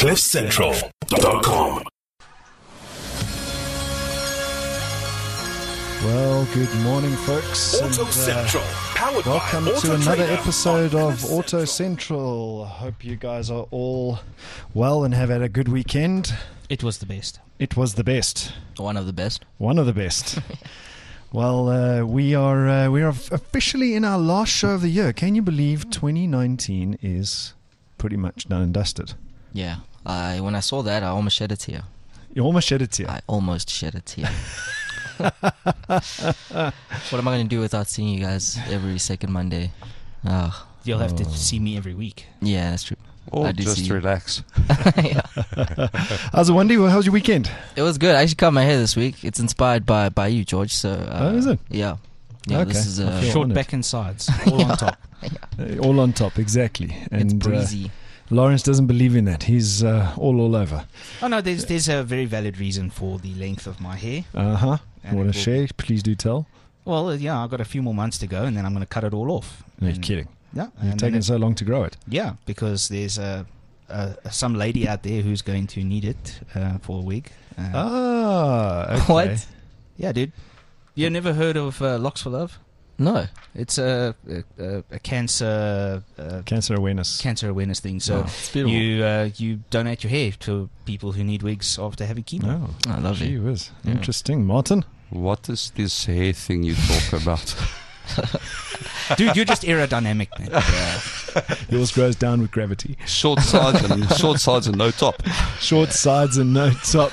CliffCentral.com. Well, good morning, folks. Auto Central, powered welcome by to Auto another Trader episode on of Auto Central. Hope you guys are all well and have had a good weekend. It was the best. It was the best. One of the best. One of the best. Well, we are officially in our last show of the year. Can you believe 2019 is pretty much done and dusted? Yeah. When I saw that, I almost shed a tear. You almost shed a tear. I almost shed a tear. What am I going to do without seeing you guys every second Monday? You'll have to see me every week. Yeah, that's true. Or I do just see you. relax. Yeah. How's it, Wendy? How's your weekend? It was good. I actually cut my hair this week. It's inspired by you, George. So, is it? Yeah. Yeah, Okay. this is I feel Short honoured. back and sides, all on top. All on top, exactly. It's And breezy. Lawrence doesn't believe in that. He's all over. Oh no, there's a very valid reason for the length of my hair. Uh-huh. And Want it to will- share? Please do tell. Well, yeah, I've got a few more months to go, and then I'm going to cut it all off. No, you're And- kidding. Yeah, You've and then taken so long to grow it. yeah, because there's some lady out there who's going to need it for a wig. Okay. What? Yeah, dude. You never heard of Locks for Love? No. It's a cancer Cancer awareness. cancer awareness thing. So It's beautiful. you donate your hair to people who need wigs after having chemo. Oh, I love gee you. whiz. Yeah. Interesting. Martin? What is this hair thing you talk about? Dude, you're just aerodynamic, man. Yours grows down with gravity. Short sides and no top. Short sides and no top.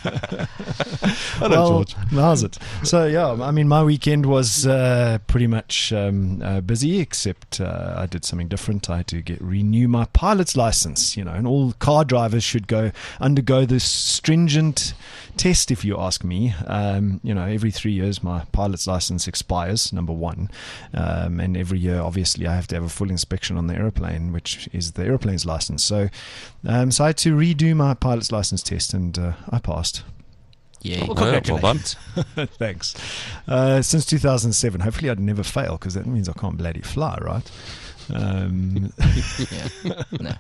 Hello, Well, George. how's it? So, yeah, I mean, my weekend was pretty much busy, except I did something different. I had to renew my pilot's license, and all car drivers should undergo this stringent test, if you ask me. Every 3 years, my pilot's license expires, number one. And every year, obviously, I have to have a full inspection on the aeroplane, which is the aeroplane's license. So I had to redo my pilot's license test, and I passed. Yeah. Well, well done. congratulations. Thanks. Since 2007. Hopefully I'd never fail, because that means I can't bloody fly, right? Yeah. No.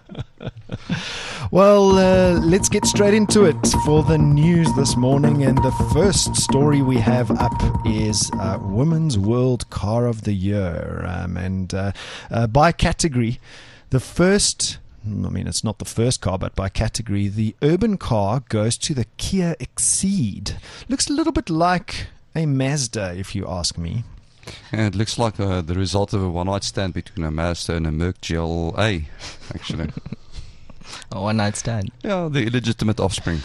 Well, let's get straight into it for the news this morning. And the first story we have up is Women's World Car of the Year. And by category, the first... it's not the first car, but by category, the urban car goes to the Kia Exceed. Looks a little bit like a Mazda, if you ask me. And it looks like the result of a one-night stand between a Mazda and a Merc GLA, actually. A one-night stand. Yeah, the illegitimate offspring.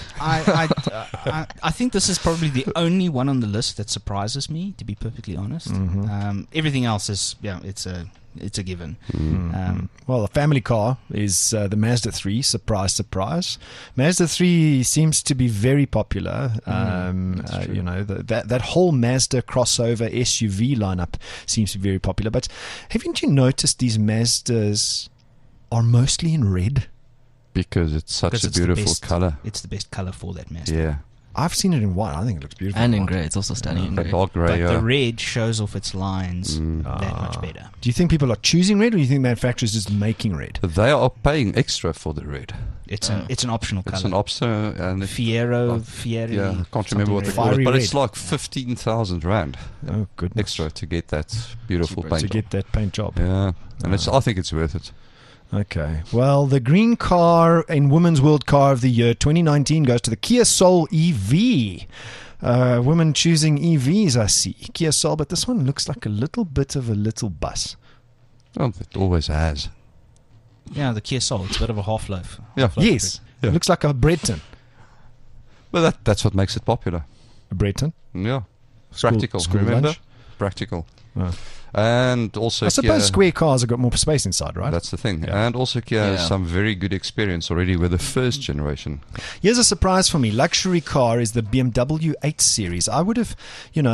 I think this is probably the only one on the list that surprises me, to be perfectly honest. Everything else is, it's a given. Well, a family car is the Mazda 3. Surprise, surprise. Mazda 3 seems to be very popular. That whole Mazda crossover SUV lineup seems to be very popular. But haven't you noticed these Mazdas are mostly in red? Because it's such Because a it's the beautiful best- color. It's the best color for that Mazda. Yeah. I've seen it in white. I think it looks beautiful. And in white. grey. It's also stunning in The grey. dark But grey. the red shows off its lines that much better. Do you think people are choosing red, or do you think manufacturers just making red? They are paying extra for the red. It's an optional color. It's an option, and if, Fieri. yeah, I can't remember what they something call Fiery it, but red. it's like 15,000 rand Oh, goodness. extra to get that beautiful Cheaper. paint. To get that paint job. Yeah, and I think it's worth it. Okay. Well, the green car in Women's World Car of the Year 2019 goes to the Kia Soul EV. Women choosing EVs, I see. Kia Soul, but this one looks like a little bit of a little bus. Well, it always has. Yeah, the Kia Soul. It's a bit of a half-life. Yeah. Yes. Yeah. It looks like a Breton. Well, that's what makes it popular. A Breton? Yeah, School- practical. school Remember, lunch? practical. Oh. And also, I suppose Kia, square cars have got more space inside, right? That's the thing. Yeah. And also, Kia has Yeah. some very good experience already with the first generation. Here's a surprise for me. Luxury car is the BMW 8 Series. I would have,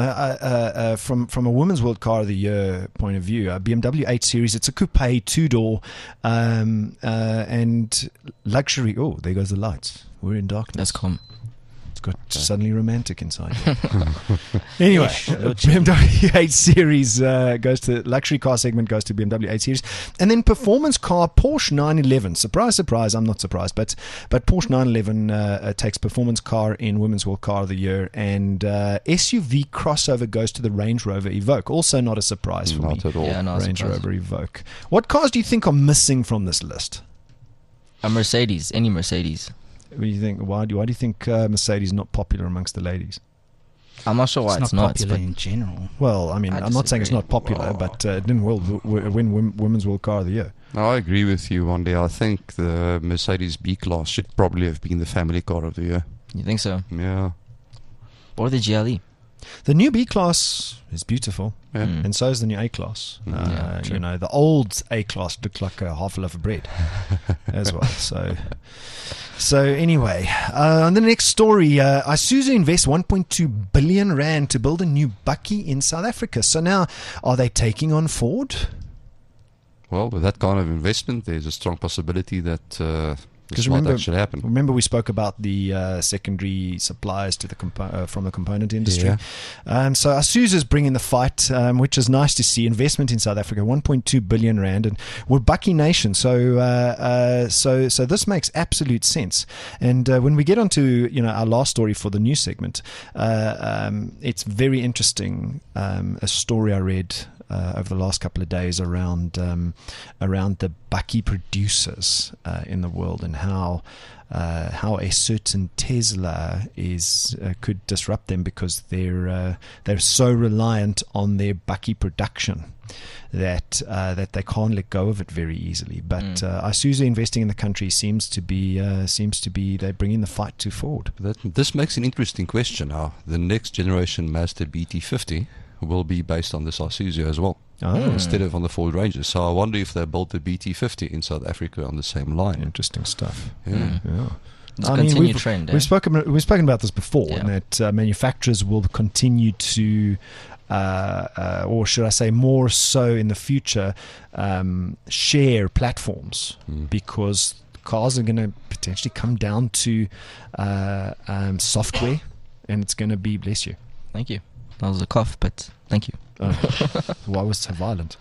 from a Women's World Car of the Year point of view, BMW 8 Series, it's a coupe, two-door, and luxury. Oh, there goes the lights. We're in darkness. That's calm. It's got suddenly romantic inside. Anyway, BMW 8 Series goes to luxury car segment, goes to BMW 8 Series, and then performance car Porsche 911. Surprise, surprise! I'm not surprised, but Porsche 911 takes performance car in Women's World Car of the Year, and SUV crossover goes to the Range Rover Evoque. Also, not a surprise for me. Not at all. Yeah, no Range surprise. Rover Evoque. What cars do you think are missing from this list? A Mercedes, any Mercedes. What do you think? Why do you think Mercedes is not popular amongst the ladies? I'm not sure why It's it's not not. popular But in general. Well, I mean, I I'm not saying it's disagree. not popular, but it didn't win Women's World Car of the Year. No, I agree with you, Wandy. I think the Mercedes B-Class should probably have been the family car of the year. you think so? Yeah. Or the GLE. The new B-Class is beautiful, Yeah. Mm. and so is the new A-Class. Yeah, true. You know, the old A-Class looked like a half a loaf of bread as well. So anyway, on the next story, Isuzu invests 1.2 billion rand to build a new bakkie in South Africa. So now, are they taking on Ford? Well, with that kind of investment, there's a strong possibility that this might remember, actually happen. Remember, we spoke about the secondary suppliers to the from the component industry. Yeah. So Isuzu is bringing the fight, which is nice to see. Investment in South Africa, 1.2 billion rand, and we're Bakkie Nation. So this makes absolute sense. And when we get onto our last story for the news segment, it's very interesting. A story I read over the last couple of days around the bakkie producers in the world, and how a certain Tesla could disrupt them because they're so reliant on their bakkie production that they can't let go of it very easily. But Isuzu investing in the country seems to be they're bringing the fight to Ford. This makes an interesting question now. The next generation Mazda BT50 will be based on this Isuzu as well, instead of on the Ford Ranger. So I wonder if they built the BT50 in South Africa on the same line. Interesting stuff. Yeah. Yeah. It's a continued trend. We've spoken about this before, Yeah. that manufacturers will continue to, or should I say, more so in the future, share platforms because cars are going to potentially come down to software, and it's going to be, bless you. Thank you. That was a cough, but thank you. Why was it so violent?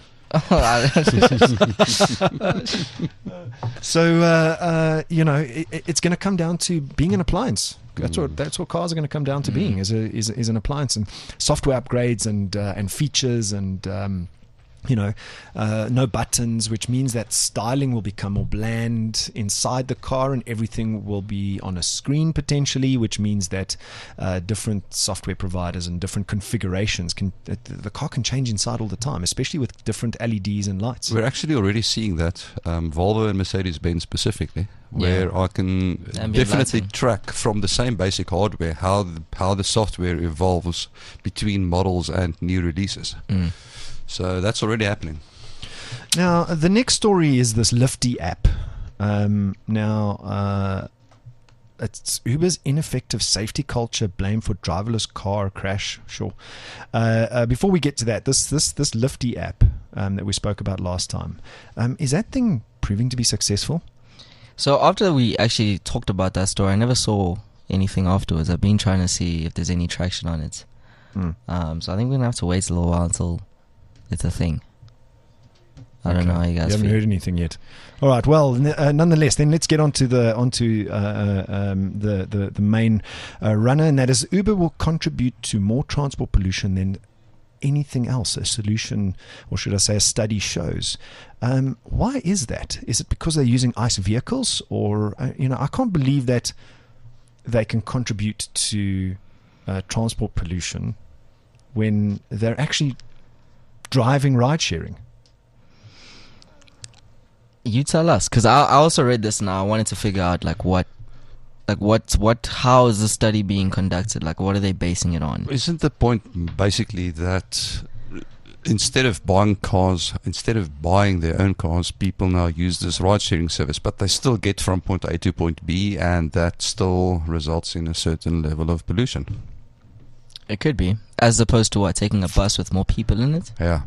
So it's going to come down to being an appliance. That's what cars are going to come down to being is an appliance, and software upgrades and features and no buttons, which means that styling will become more bland inside the car, and everything will be on a screen potentially, which means that different software providers and different configurations the car can change inside all the time, especially with different LEDs and lights. We're actually already seeing that, Volvo and Mercedes-Benz specifically, where I can Ambient definitely lighting. track from the same basic hardware how the software evolves between models and new releases. So that's already happening. Now, the next story is this Lifty app. It's Uber's ineffective safety culture blamed for driverless car crash. Sure. Before we get to that, this Lifty app that we spoke about last time, is that thing proving to be successful? So after we actually talked about that story, I never saw anything afterwards. I've been trying to see if there's any traction on it. So I think we're going to have to wait a little while until it's a thing. I don't know how you guys haven't feel. heard anything yet. All right. Well, nonetheless, then let's get onto the main runner, and that is Uber will contribute to more transport pollution than anything else. A solution, or should I say, a study shows. Why is that? Is it because they're using ICE vehicles, or I can't believe that they can contribute to transport pollution when they're actually driving ride sharing. You tell us, because I also read this and I wanted to figure out how is the study being conducted? Like, what are they basing it on? Isn't the point basically that instead of buying their own cars, people now use this ride-sharing service, but they still get from point A to point B, and that still results in a certain level of pollution? It could be, as opposed to taking a bus with more people in it. Yeah.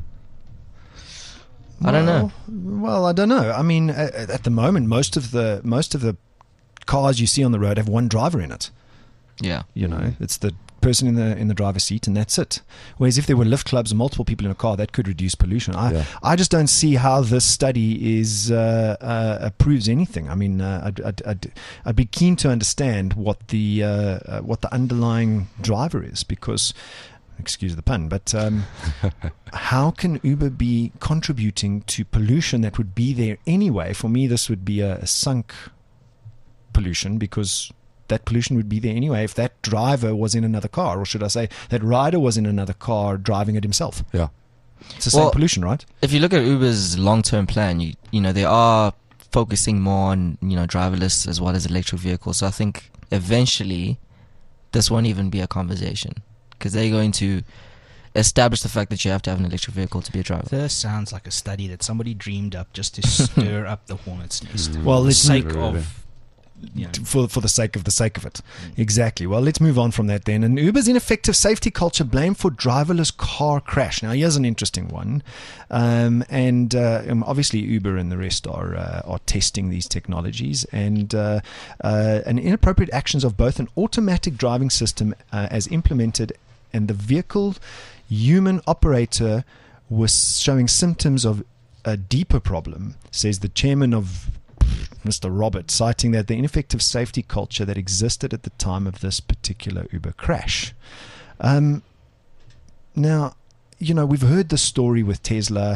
I don't know. Well, I don't know. I mean, at the moment, most of the cars you see on the road have one driver in it. Yeah. You know, it's the person in the driver's seat, and that's it. Whereas if there were lift clubs and multiple people in a car, that could reduce pollution. I just don't see how this study proves anything. I mean, I'd be keen to understand what the underlying driver is, because, excuse the pun, but how can Uber be contributing to pollution that would be there anyway? For me, this would be a sunk pollution, because that pollution would be there anyway if that driver was in another car, or should I say that rider was in another car driving it himself. Yeah. It's the same pollution, right? If you look at Uber's long-term plan, you know, they are focusing more on, you know, driverless as well as electric vehicles. So I think eventually this won't even be a conversation, because they're going to establish the fact that you have to have an electric vehicle to be a driver. This sounds like a study that somebody dreamed up just to stir up the hornet's nest. Well, For the let's sake really. of, you know, For the sake of it. Exactly. Well, let's move on from that then. And Uber's ineffective safety culture blamed for driverless car crash. Now, here's an interesting one. Obviously, Uber and the rest are testing these technologies, and inappropriate actions of both an automatic driving system as implemented and the vehicle human operator was showing symptoms of a deeper problem, says the chairman of Mr. Robert, citing that the ineffective safety culture that existed at the time of this particular Uber crash. Now, you know, we've heard the story with Tesla,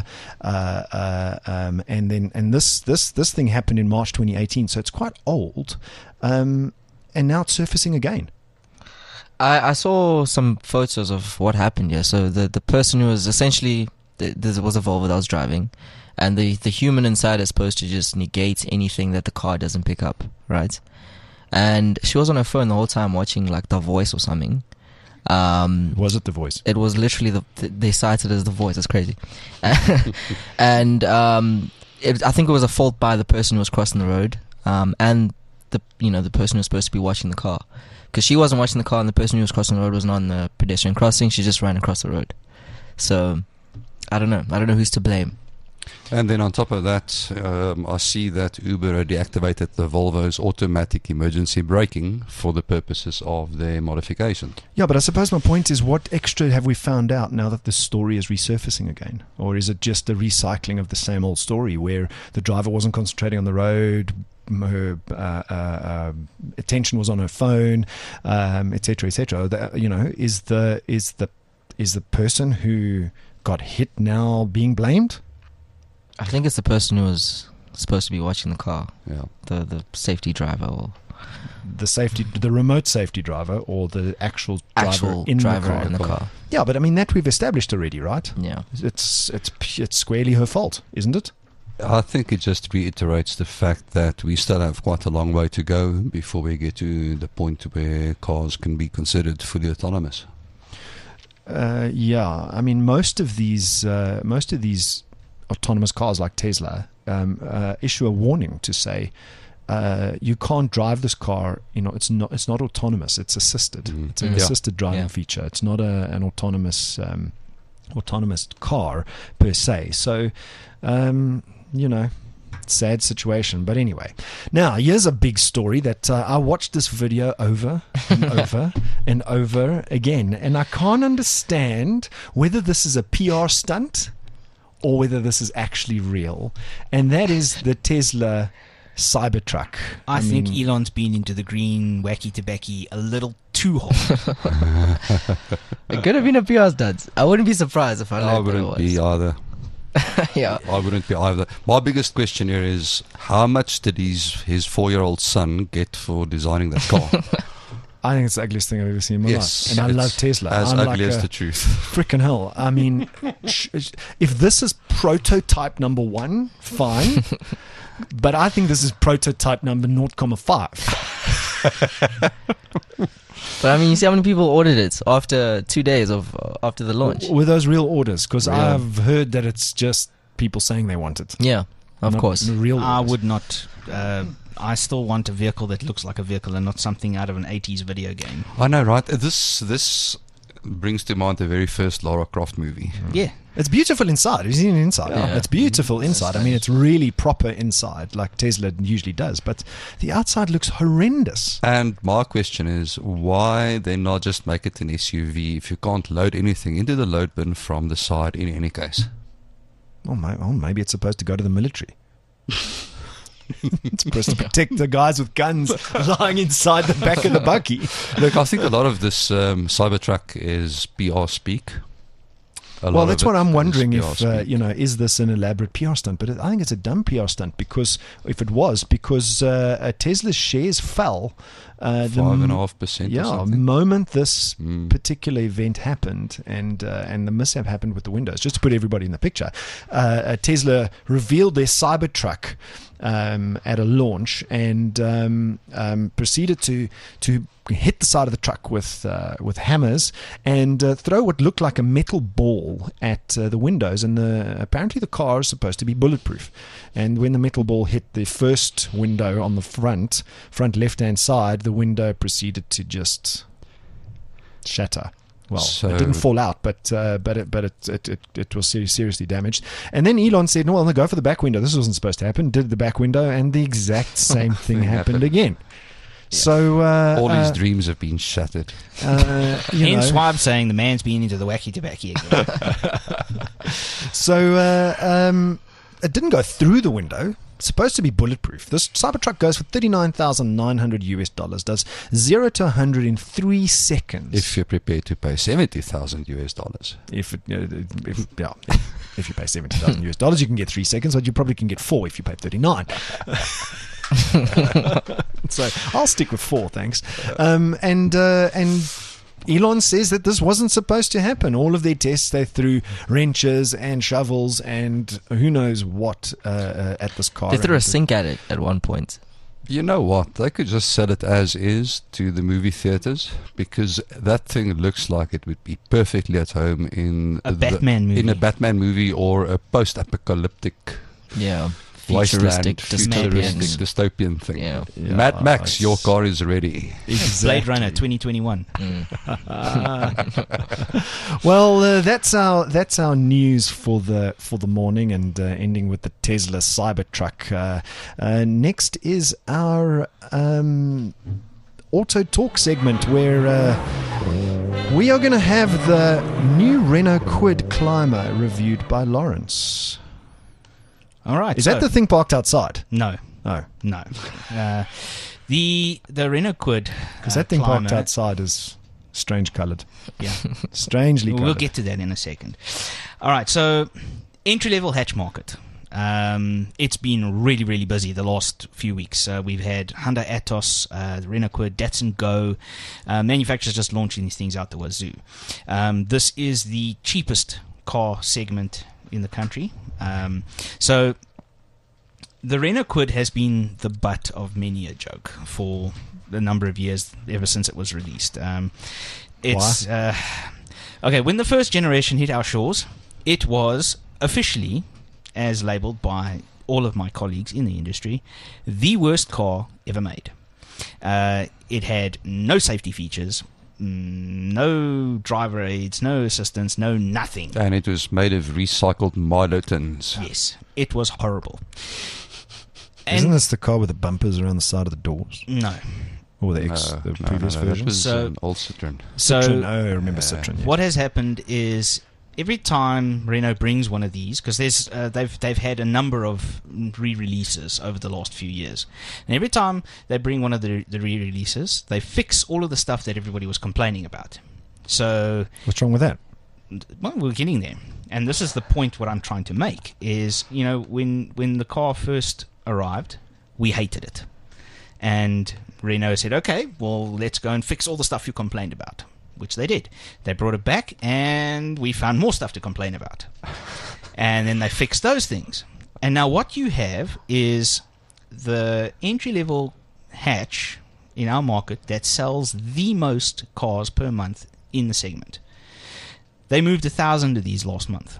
and this thing happened in March 2018, so it's quite old, and now it's surfacing again. I saw some photos of what happened here. So the person who was essentially, there was a Volvo that was driving, and the human inside is supposed to just negate anything that the car doesn't pick up, right? And she was on her phone the whole time watching like The Voice or something. Was it The Voice? It was literally they cited it as The Voice. It's crazy. And I think it was a fault by the person who was crossing the road, and the person who was supposed to be watching the car, because she wasn't watching the car and the person who was crossing the road wasn't on the pedestrian crossing. She just ran across the road. So I don't know who's to blame. And then on top of that, I see that Uber deactivated the Volvo's automatic emergency braking for the purposes of their modification. Yeah, but I suppose my point is, what extra have we found out now that this story is resurfacing again? Or is it just a recycling of the same old story where the driver wasn't concentrating on the road, her attention was on her phone, etc., etc.? You know, is the person who got hit now being blamed? I think it's the person who was supposed to be watching the car. Yeah. The safety driver, or the remote safety driver, or the actual driver in the car. Yeah, but I mean, that we've established already, right? Yeah. It's squarely her fault, isn't it? I think it just reiterates the fact that we still have quite a long way to go before we get to the point where cars can be considered fully autonomous. Yeah, I mean, most of these autonomous cars like Tesla issue a warning to say you can't drive this car. You know, it's not autonomous. It's assisted. It's an assisted driving feature. It's not an autonomous car per se. So, you know, sad situation. But anyway, now here's a big story that I watched this video over and over and over again, and I can't understand whether this is a PR stunt or whether this is actually real, and that is the Tesla Cybertruck. I think Elon's been into the green wacky tobacco a little too hard. It could have been a PR stunt. I wouldn't be surprised if I wouldn't be either. Yeah, I wouldn't be either. My biggest question here is, how much did his 4-year-old son get for designing that car? I think it's the ugliest thing I've ever seen in my life. And I love Tesla. As I'm ugly like as the truth. Freaking hell. I mean, if this is prototype number 1, fine. But I think this is prototype number 0.5. But I mean, you see how many people ordered it after 2 days after the launch? Were those real orders? Because I've heard that it's just people saying they want it. Yeah, of Not course. Real orders. I would not. I still want a vehicle that looks like a vehicle and not something out of an 80s video game. I know, right? This brings to mind the very first Lara Croft movie. Yeah. It's beautiful inside. Have you seen it inside? Yeah. It's beautiful inside. I mean, it's really proper inside, like Tesla usually does. But the outside looks horrendous. And my question is, why then not just make it an SUV if you can't load anything into the load bin from the side in any case? Well, maybe it's supposed to go to the military. It's supposed to protect the guys with guns lying inside the back of the buggy. Look, I think a lot of this Cybertruck is PR speak. Well, that's what I'm wondering PR if, speak. is this an elaborate PR stunt? But I think it's a dumb PR stunt because Tesla's shares fell. 5.5%. Yeah, or something. moment this particular event happened and the mishap happened with the Windows. Just to put everybody in the picture, Tesla revealed their Cybertruck at a launch and proceeded to hit the side of the truck with hammers and throw what looked like a metal ball at the windows. And apparently the car is supposed to be bulletproof. And when the metal ball hit the first window on the front left-hand side, the window proceeded to just shatter. Well, it didn't fall out, but it was seriously damaged. And then Elon said, "No, well, go for the back window. This wasn't supposed to happen." Did the back window, and the exact same thing happened again. Yeah. So all his dreams have been shattered. Hence why I'm saying the man's been into the wacky tobacco again. So it didn't go through the window. It's supposed to be bulletproof. This Cybertruck goes for $39,900, does 0 to 100 in 3 seconds. If you're prepared to pay $70,000. If you pay $70,000, you can get 3 seconds, but you probably can get 4 if you pay 39. So I'll stick with 4, thanks. And Elon says that this wasn't supposed to happen. All of their tests, they threw wrenches and shovels and who knows what at this car. They threw a sink at it at one point. You know what? They could just sell it as is to the movie theaters because that thing looks like it would be perfectly at home in A Batman movie. In a Batman movie or a post-apocalyptic Yeah. wasteland, Futuristic, dystopian thing. Yeah. Mad Max, your car is ready. Blade Runner 2021. Well, that's our news for the morning, and ending with the Tesla Cybertruck. Next is our Auto Talk segment, where we are going to have the new Renault Kwid Clima reviewed by Lawrence. All right. Is that the thing parked outside? No. Oh, No. The Renault Kwid. because that thing parked Clima- outside is strange coloured. Yeah. Strangely coloured. We'll get to that in a second. All right. So, entry-level hatch market. It's been really, really busy the last few weeks. We've had Hyundai Atos, the Renault Kwid, Datsun Go. Manufacturers just launching these things out the wazoo. This is the cheapest car segment in the country. So the Renault Kwid has been the butt of many a joke for a number of years, ever since it was released. It's okay. When the first generation hit our shores, it was officially, as labelled by all of my colleagues in the industry, the worst car ever made. It had no safety features, no driver aids, no assistance, no nothing. And it was made of recycled Milo tins. Yes, it was horrible. Isn't this the car with the bumpers around the side of the doors? No. Or the previous That version? was So- an old Citroen. So Citroen. Oh, I remember Citroen. Yes. what has happened is every time Renault brings one of these, because there's they've had a number of re-releases over the last few years, and every time they bring one of the re-releases, they fix all of the stuff that everybody was complaining about. So, What's wrong with that? well, we're getting there, and this is the point what I'm trying to make is, when the car first arrived, we hated it, and Renault said, okay, well, let's go and fix all the stuff you complained about. Which they did. They brought it back, and we found more stuff to complain about. And then they fixed those things. And now what you have is the entry-level hatch in our market that sells the most cars per month in the segment. They moved 1,000 of these last month.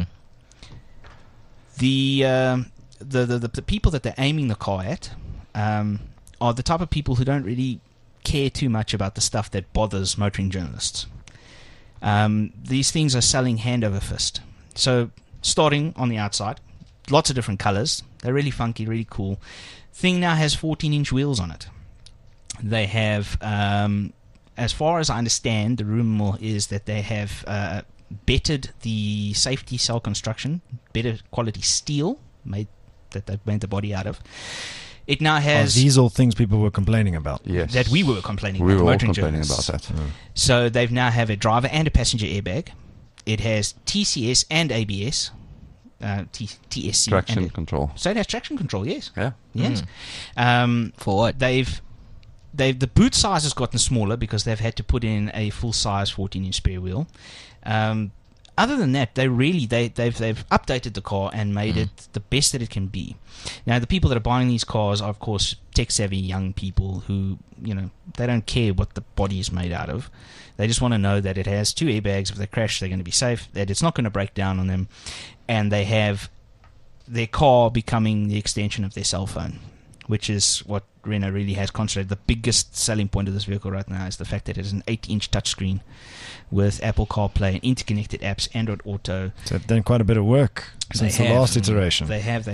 The people that they're aiming the car at are the type of people who don't really care too much about the stuff that bothers motoring journalists. These things are selling hand over fist. So starting on the outside, lots of different colors. They're really funky, really cool. Thing now has 14-inch wheels on it. They have, as far as I understand, the rumor is that they have bettered the safety cell construction, better quality steel that they've made the body out of. It now has... Are these all things people were complaining about? Yes. That we were complaining We about. were all motoring complaining about journalists. that. So they've now have a driver and a passenger airbag. It has TCS and ABS. TSC. Traction and control. So it has traction control, yes. Yeah. Yes. For what? The boot size has gotten smaller because they've had to put in a full size 14-inch spare wheel. Other than that, they've updated the car and made it the best that it can be. Now, the people that are buying these cars are, of course, tech-savvy young people who, they don't care what the body is made out of. They just want to know that it has 2 airbags. If they crash, they're going to be safe, that it's not going to break down on them, and they have their car becoming the extension of their cell phone, which is what Renault really has concentrated. The biggest selling point of this vehicle right now is the fact that it is an 8-inch touchscreen with Apple CarPlay, interconnected apps, Android Auto. So they've done quite a bit of work since the last iteration. They have.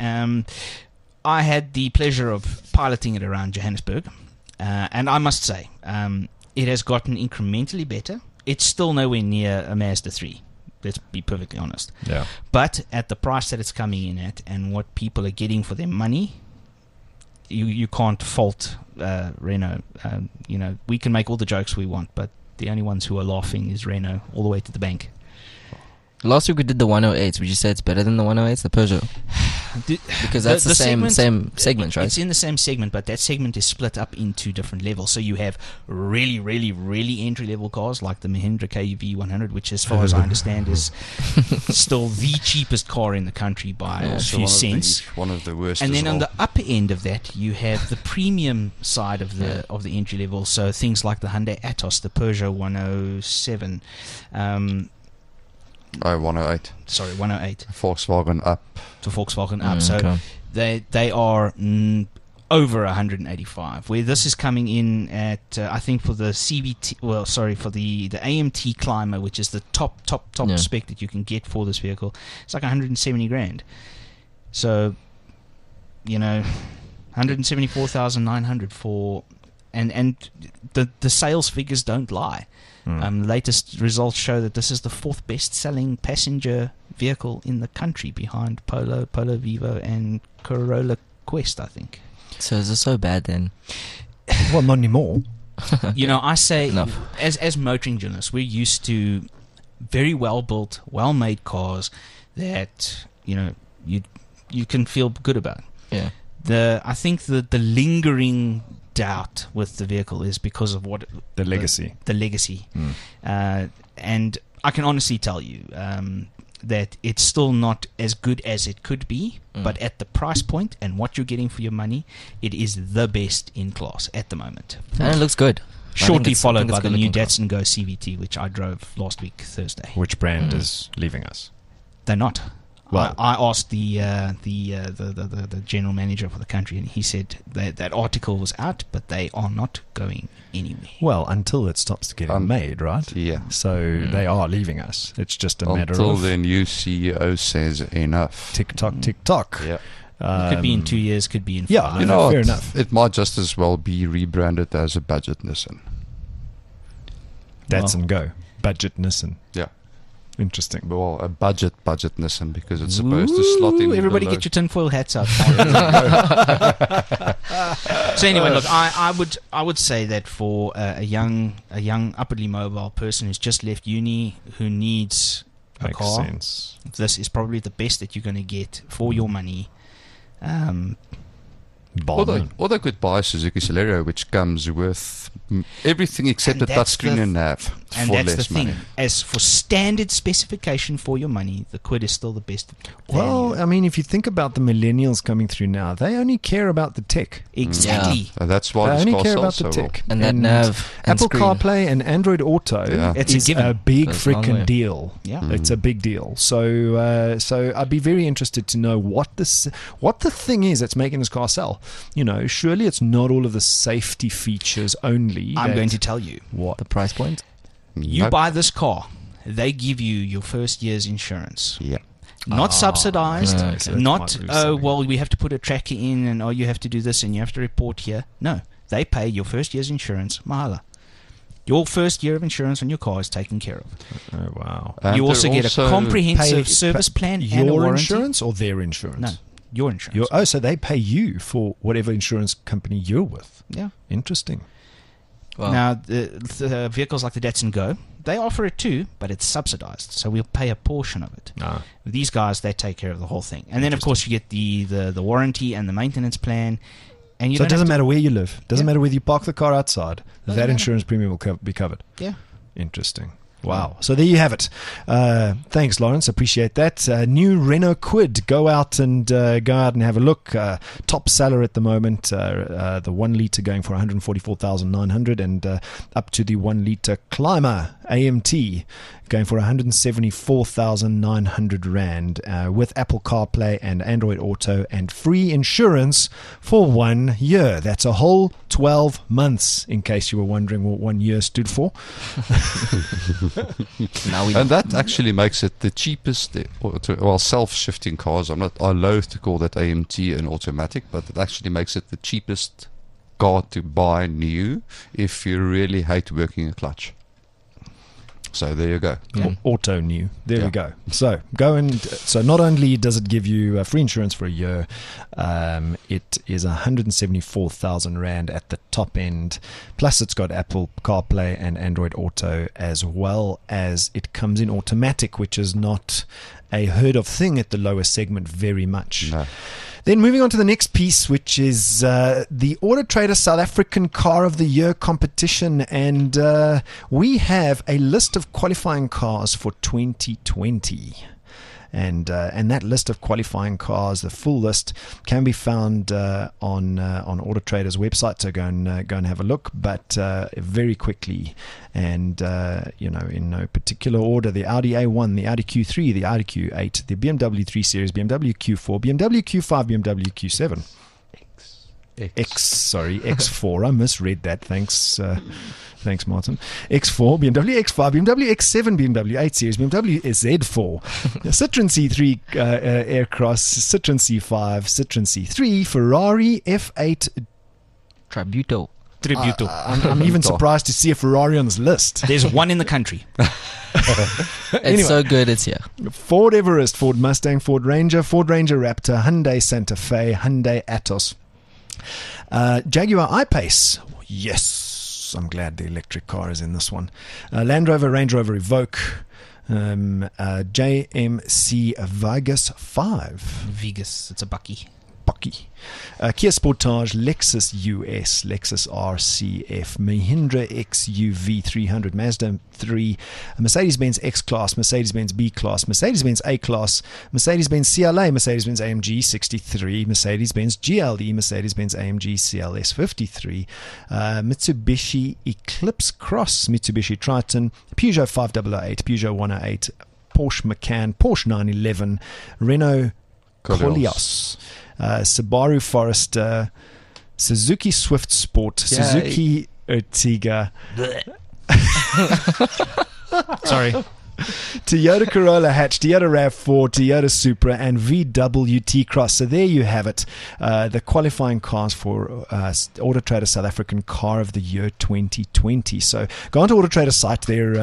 I had the pleasure of piloting it around Johannesburg, and I must say, it has gotten incrementally better. It's still nowhere near a Mazda 3. Let's be perfectly honest. Yeah. But at the price that it's coming in at and what people are getting for their money, you can't fault Renault. We can make all the jokes we want, but the only ones who are laughing is Renault all the way to the bank. Last week we did the 108s. Would you say it's better than the 108s, the Peugeot? Because that's the same segment, right? It's in the same segment, but that segment is split up into different levels. So you have really, really, really entry-level cars like the Mahindra KV100, which, as far as I understand, is still the cheapest car in the country by a few cents. One of the worst. And as then on well. the upper end of that, you have the premium side of the entry level. So things like the Hyundai Atos, the Peugeot 107. 108. Sorry, 108. Volkswagen up. To Volkswagen up. Okay. So they are over 185. Where this is coming in at, I think for the CVT, for the AMT Climber, which is the top spec that you can get for this vehicle, it's like 170 grand. So, 174,900 for, and the sales figures don't lie. Latest results show that this is the 4th best-selling passenger vehicle in the country, behind Polo Vivo, and Corolla Quest, I think. So is this so bad then? Well, not anymore. I say, Enough. as motoring journalists, we're used to very well-built, well-made cars that you can feel good about. Yeah. I think the lingering doubt with the vehicle is because of what The legacy. the legacy, and I can honestly tell you that it's still not as good as it could be, but at the price point and what you're getting for your money, it is the best in class at the moment. And it looks good. Shortly I followed think by it's the good new looking car. Datsun Go CVT, which I drove last week Thursday. Which brand is leaving us? They're not. Well- I asked the general manager for the country, and he said that article was out, but they are not going anywhere. Well, until it stops getting made, right? Yeah. So they are leaving us. It's just a matter Until of the new CEO says enough. tick-tock, tick-tock. Yeah. Could be in 2 years, could be in 5. Yeah, You know, fair what? enough. It might just as well be rebranded as a budget Nissan. Datsun Go. Budget Nissan. Yeah. Interesting. Well, a budget Nissan, because it's supposed to slot in. Everybody below. get your tinfoil hats out. So anyway, look, I would say that for a young upwardly mobile person who's just left uni, who needs a Makes car, sense. this is probably the best that you're going to get for your money. Or Bomb. they could buy a Suzuki Celerio, which comes with everything except And the that's touchscreen the- and nav And for that's the less thing. money. As for standard specification for your money, the Quid is still the best Well, value. I mean, if you think about the millennials coming through now, they only care about the tech. Exactly. And that's why They this only car care about sells the so well. tech. And that nav and Apple screen. CarPlay and Android Auto Yeah. It's a is given. a big Goes a long way. freaking deal. Yeah. It's a big deal. So I'd be very interested to know what the thing is that's making this car sell. Surely it's not all of the safety features only. I'm that- going to tell you. What? The price point? You Nope. buy this car, they give you your first year's insurance. Yeah. Not subsidized, okay. So that not, might lose oh, something. well, we have to put a tracker in and, oh, you have to do this and you have to report here. No, they pay your first year's insurance, mahala. Your first year of insurance on your car is taken care of. Oh, wow. And You also they're get a comprehensive service plan and a your warranty. insurance or their insurance? No, your insurance. So they pay you for whatever insurance company you're with. Yeah. Interesting. Wow. Now, the vehicles like the Datsun Go, they offer it too, but it's subsidized. So we'll pay a portion of it. Ah. These guys, they take care of the whole thing. And then, of course, you get the warranty and the maintenance plan. And you So don't it doesn't have matter where you live. Doesn't Yeah. matter whether you park the car outside. Doesn't that matter. insurance premium will be covered. to, Yeah. Interesting. Wow. So there you have it. Thanks, Lawrence. Appreciate that. New Renault Kwid. Go out and have a look. Top seller at the moment. The 1 litre going for 144,900 and up to the 1 litre Clima AMT going for 174,900 rand with Apple CarPlay and Android Auto and free insurance for 1 year. That's a whole 12 months, in case you were wondering what 1 year stood for. Now we And that actually makes it the cheapest, well, self-shifting cars. I loathe to call that AMT an automatic, but it actually makes it the cheapest car to buy new if you really hate working a clutch. So there you go. Auto new. There we Yeah. go. So so not only does it give you free insurance for a year, it is 174,000 rand at the top end. Plus it's got Apple CarPlay and Android Auto, as well as it comes in automatic, which is not a heard of thing at the lower segment very much. No. Then moving on to the next piece, which is the Auto Trader South African Car of the Year competition. And we have a list of qualifying cars for 2020. And that list of qualifying cars, the full list, can be found on Auto Trader's website. So go and have a look. But very quickly, and in no particular order: the Audi A1, the Audi Q3, the Audi Q8, the BMW 3 Series, BMW Q4, BMW Q5, BMW Q7. X4. I misread that. Thanks, Martin. X4, BMW X5, BMW X7, BMW 8 Series, BMW Z4, Citroen C3 Aircross, Citroen C5, Citroen C3, Ferrari F8. Tributo. Tributo. I'm even surprised to see a Ferrari on this list. There's one in the country. It's so good, it's here. Ford Everest, Ford Mustang, Ford Ranger Raptor, Hyundai Santa Fe, Hyundai Atos, Jaguar I-Pace. Yes, I'm glad the electric car is in this one. Land Rover, Range Rover Evoque, JMC Vegas 5. Vegas, it's a bucky. Kia Sportage, Lexus US, Lexus RCF, Mahindra XUV 300, Mazda 3, Mercedes-Benz X-Class, Mercedes-Benz B-Class, Mercedes-Benz A-Class, Mercedes-Benz CLA, Mercedes-Benz AMG 63, Mercedes-Benz GLE, Mercedes-Benz AMG CLS 53, Mitsubishi Eclipse Cross, Mitsubishi Triton, Peugeot 5008, Peugeot 108, Porsche Macan, Porsche 911, Renault Koleos, Subaru Forester, Suzuki Swift Sport, Yay. Suzuki Ertiga, Sorry. Toyota Corolla Hatch, Toyota RAV4, Toyota Supra, and VW T-Cross. So there you have it, the qualifying cars for Auto Trader South African Car of the Year 2020. So go onto Auto Trader site. There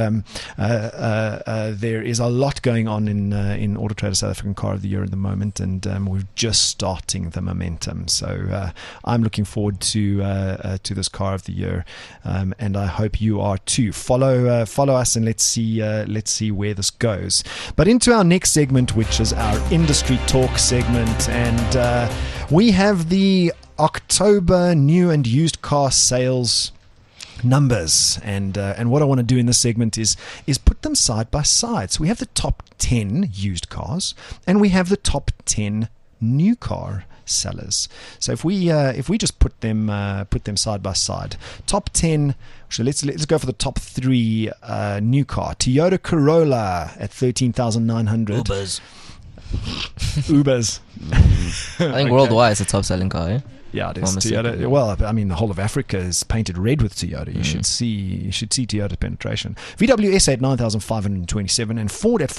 is a lot going on in Auto Trader South African Car of the Year at the moment, and we're just starting the momentum. So I'm looking forward to this Car of the Year, and I hope you are too. Follow us, and let's see where this goes. But into our next segment, which is our industry talk segment, and we have the October new and used car sales numbers, and what I want to do in this segment is put them side by side. So we have the top 10 used cars, and we have the top 10 new car sellers. So if we just put them side by side, top 10. So let's go for the top 3 new car. Toyota Corolla at 13,900. Ubers. Ubers. I think worldwide it's a top selling car, eh? Yeah, there's on the Toyota. second. Well, I mean, the whole of Africa is painted red with Toyota. You should see Toyota penetration. VWS at 9,527 and Ford at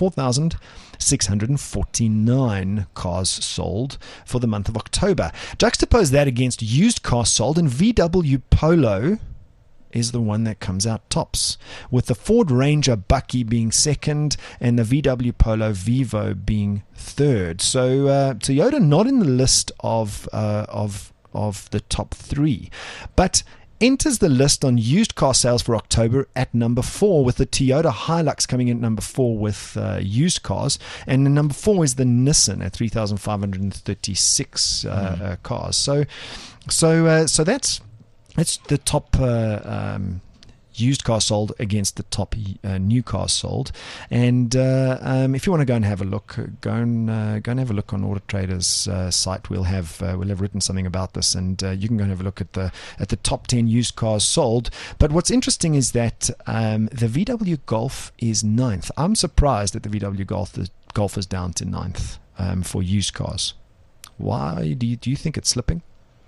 4,649 cars sold for the month of October. Juxtapose that against used cars sold, and VW Polo is the one that comes out tops, with the Ford Ranger Bucky being second and the VW Polo Vivo being third. So Toyota not in the list of the top three, but enters the list on used car sales for October at number 4, with the Toyota Hilux coming in at number 4 with used cars, and the number 4 is the Nissan at 3,536 cars. So that's the top used car sold against the top new cars sold. And if you want to go and have a look, go and have a look on Auto Trader's site. We'll have written something about this, and you can go and have a look at the top 10 used cars sold. But what's interesting is that the VW Golf is 9th. I'm surprised that the VW Golf is down to 9th for used cars. Why do you think it's slipping?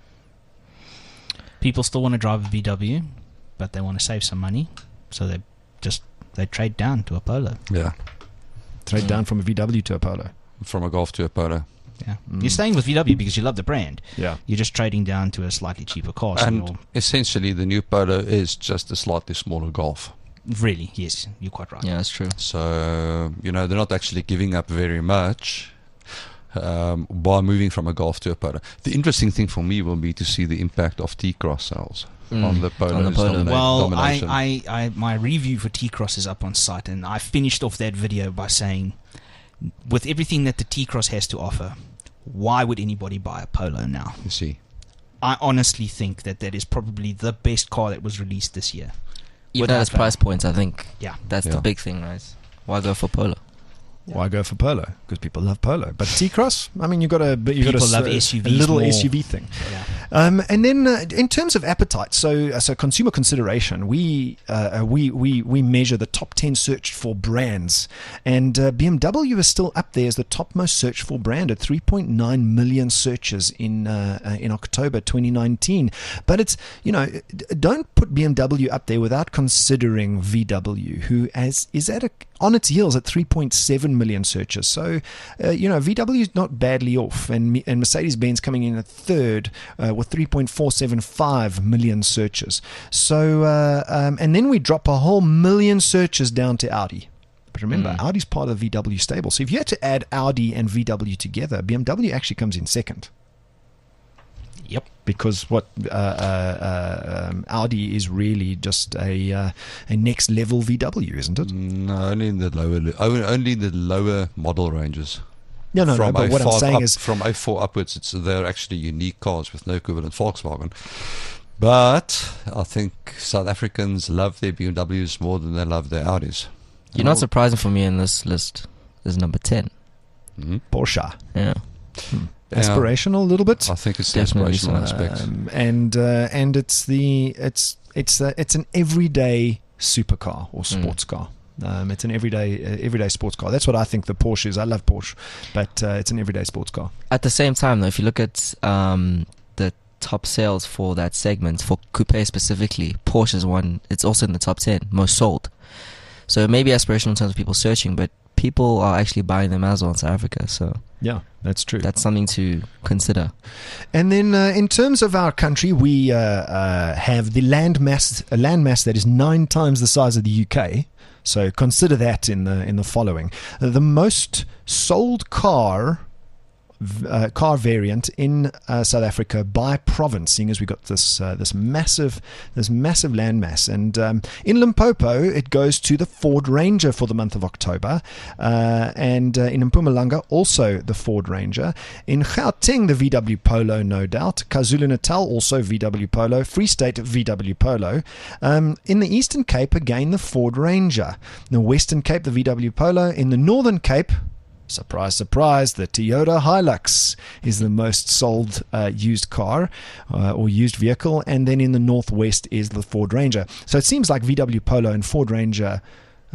People still want to drive a VW, but they want to save some money, so they trade down to a Polo. Yeah, Trade down from a VW to a Polo. from a Golf to a Polo. Yeah, you're staying with VW because you love the brand. Yeah. You're just trading down to a slightly cheaper car. So And essentially, the new Polo is just a slightly smaller Golf. really, yes, you're quite right. Yeah, that's true. So, they're not actually giving up very much by moving from a Golf to a Polo. The interesting thing for me will be to see the impact of T-Cross sales on the Polo's on the Polo. Well, domination. my review for T-Cross is up on site, and I finished off that video by saying, with everything that the T-Cross has to offer, why would anybody buy a Polo now? You see. I honestly think that is probably the best car that was released this year. Even Without at its fail. price points, I think Yeah. that's Yeah. the big thing, right? Why go for Polo? Why go for Polo? Because people love Polo. But T-Cross, I mean, you got a People love a SUVs little more. SUV thing. Yeah. And then in terms of appetite, so consumer consideration, we measure the top 10 searched for brands, and BMW is still up there as the topmost searched for brand at 3.9 million searches in October 2019. But it's don't put BMW up there without considering VW, who is on its heels at 3.7 million searches. So VW is not badly off, and Mercedes-Benz coming in at third with 3.475 million searches. So and then we drop a whole million searches down to Audi. But remember, Audi's part of the VW stable. So if you had to add Audi and VW together, BMW actually comes in second. Yep. Because Audi is really just a next level VW, isn't it? No, only in the lower model ranges. No. But what I'm saying is, from A4 upwards, they're actually unique cars with no equivalent Volkswagen. But I think South Africans love their BMWs more than they love their Audis. You're not surprising for me in this list is number 10. Porsche. Yeah. Aspirational a little bit. I think it's the Definitely aspirational so. aspect. And it's an everyday supercar or sports car. It's an everyday sports car. That's what I think the Porsche is. I love Porsche, but it's an everyday sports car. At the same time, though, if you look at the top sales for that segment, for coupe specifically, Porsche is one. It's also in the top 10 most sold. So it may be aspirational in terms of people searching, but people are actually buying them as well in South Africa. So Yeah, that's true. that's something to consider. And then in terms of our country, we have the land mass that is 9 times the size of the UK. So consider that in the following: the most sold car variant in South Africa by province, seeing as we got this massive landmass. And in Limpopo, it goes to the Ford Ranger for the month of October, and in Mpumalanga also the Ford Ranger. In Gauteng, the VW Polo, no doubt. KwaZulu-Natal also VW Polo. Free State VW Polo. In the Eastern Cape, again the Ford Ranger. In the Western Cape, the VW Polo. In the Northern Cape, surprise, surprise, the Toyota Hilux is the most sold used car or used vehicle. And then in the Northwest is the Ford Ranger. So it seems like VW Polo and Ford Ranger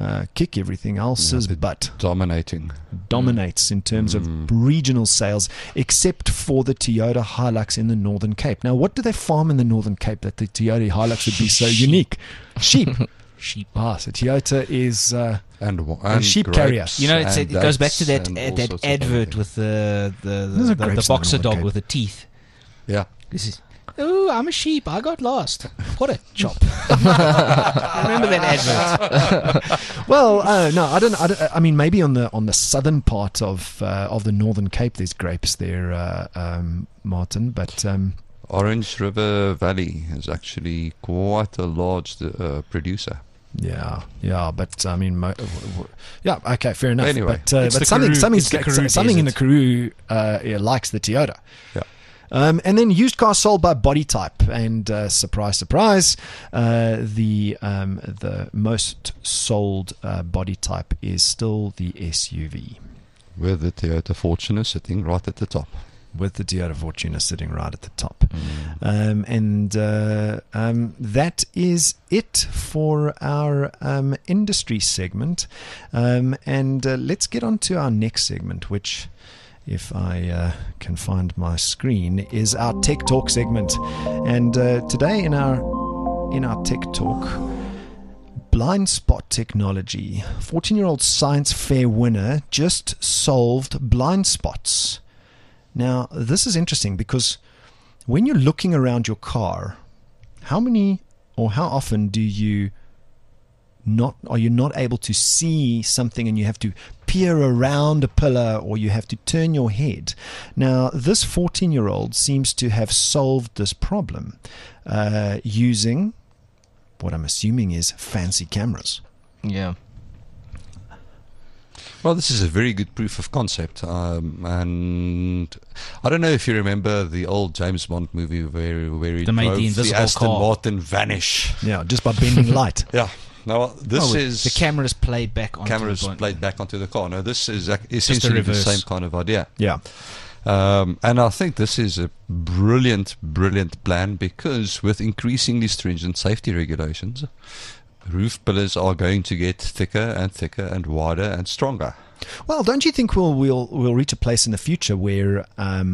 kick everything else's butt. Dominates in terms of regional sales, except for the Toyota Hilux in the Northern Cape. Now, what do they farm in the Northern Cape that the Toyota Hilux would be so unique? Sheep. Sheep. So Toyota is and sheep grapes carrier. You know, it and goes back to dates that and all that sorts of advert other with There's the a grapes in the boxer Northern dog Cape. with the teeth. things. Yeah. This is, oh, I'm a sheep. I got lost. What a chop. I remember that advert. Well, no, I don't. I mean, maybe on the southern part of the Northern Cape, there's grapes there, Martin. But Orange River Valley is actually quite a large producer. yeah, but I mean, okay, fair enough. Anyway, but the something Karoo- it's the Karoo something in the desert. Karoo likes the Toyota. Yeah. And then used cars sold by body type, and surprise, surprise, the most sold body type is still the SUV, With the Toyota Fortuner sitting right at the top. with the Toyota Fortuner sitting right at the top. That is it for our industry segment. Let's get on to our next segment, which, if I can find my screen, is our Tech Talk segment. And today in our Tech Talk, blind spot technology. 14-year-old science fair winner just solved blind spots. Now, this is interesting because when you're looking around your car, how often are you not able to see something and you have to peer around a pillar or you have to turn your head? Now, this 14-year-old seems to have solved this problem using what I'm assuming is fancy cameras. Yeah. Well, this is a very good proof of concept. And I don't know if you remember the old James Bond movie where he They made drove the invisible Aston car. Martin vanish. Yeah, just by bending light. Yeah. Now, this is... The cameras played back onto cameras the point. played back onto the car. No, this is essentially the reverse. same kind of idea. Yeah. And I think this is a brilliant plan, because with increasingly stringent safety regulations, roof pillars are going to get thicker and thicker and wider and stronger. Well, don't you think we'll reach a place in the future where